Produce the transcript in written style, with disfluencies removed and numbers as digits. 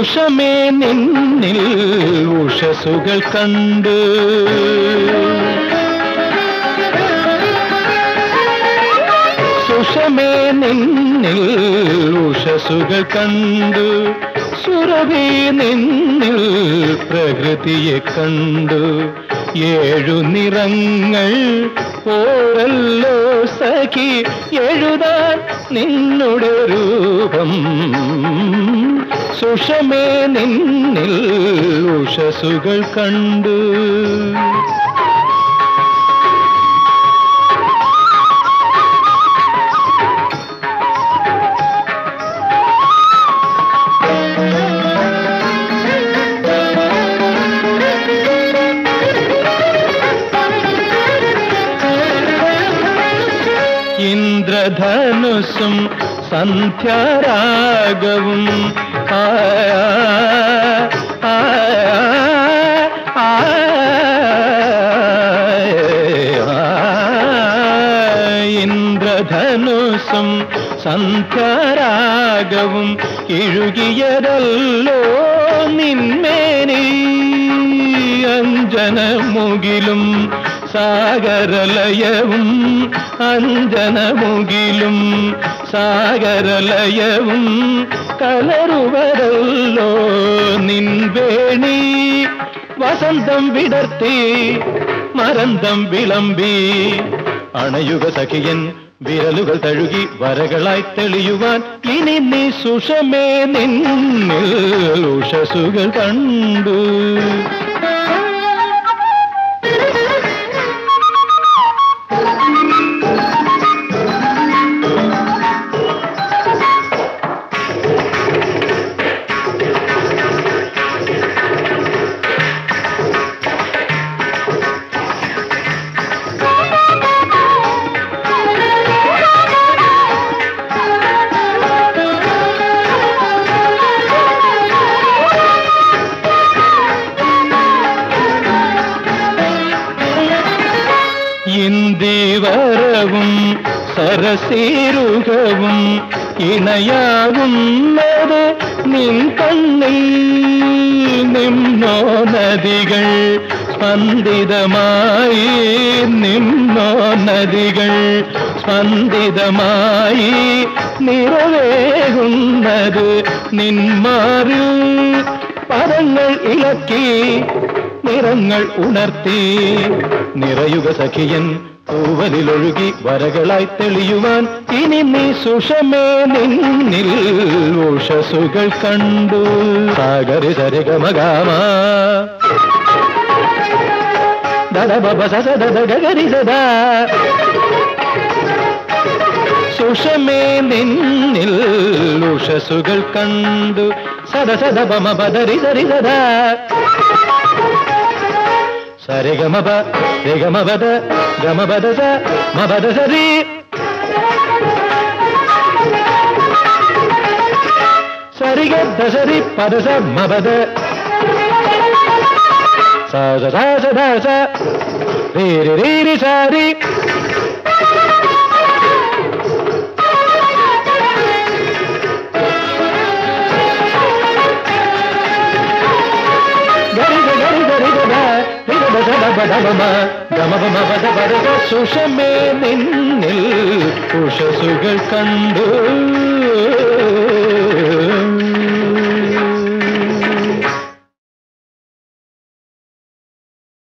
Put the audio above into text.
സുഷമേ നിന്നിൽ ഉഷസുകൾ കണ്ട് സുഷമേ നിന്നിൽ ഉഷസുകൾ കണ്ടു സുരഭി നിന്നിൽ പ്രകൃതിയെ കണ്ടു ഏഴു നിറങ്ങൾ ഓരല്ലോ സഖി എഴുതാൻ നിന്നുടെ രൂപം സുഷമേ നിന്നിൽ ഉഷസുകൾ കണ്ടു ഇന്ദ്രധനുസും സന്ധ്യാരാഗവും ഇന്ദ്രധനുസും സന്ധ്യാരാഗവും ഇഴുകിയതല്ലോ നിന്മേനി അഞ്ജനമുകിലും സാഗരലയവും അഞ്ജനമുകിലും സാഗരലയവും കലരുവരല്ലോ നിൻവേണി വസന്തം വിടർത്തി മരന്തം വിളമ്പി അണയുക സഖിയൻ വിരലുകൾ തഴുകി വരകളായി തെളിയുവാൻ ഇനി നീ സുഷമേ നിന്നിൽ ഉഷസുകൾ കണ്ടു ഇന്ദിവരവും സരസീരുകവും ഇണയാകുന്നത് നിൻ കണ്ണിൽ നിന്നോ നദികൾ സ്പന്ദിതമായി നിന്നോ നദികൾ സ്പന്ദിതമായി നിറവേകുന്നത് നിന്മാറിൽ പദങ്ങൾ ഇളക്കി നിറങ്ങൾ ഉണർത്തി നിറയുക സഖിയൻ പൂവലിലൊഴുകി വരകളായി തെളിയുവാൻ ഇനി നീ സുഷമേ നിന്നിൽ ഉഷസുകൾ കണ്ടു സാഗരി സരിഗമഗാമ ദദ ബബ സദ ദദ ഗഗരി സദാ സുഷമേ നിന്നിൽ ഉഷസുകൾ കണ്ടു സദ സദ ബമ ബദരി സരി സദാ സരി ഗമപ രി ഗമപദ ഗമപദ സ മപദ സരി സരി ഗദ സരി പദ സ മപദ സ സ സ സ സ രി രി രി രി സരി സുഷമേ നിന്നിൽ ഉഷസുകൾ കണ്ടു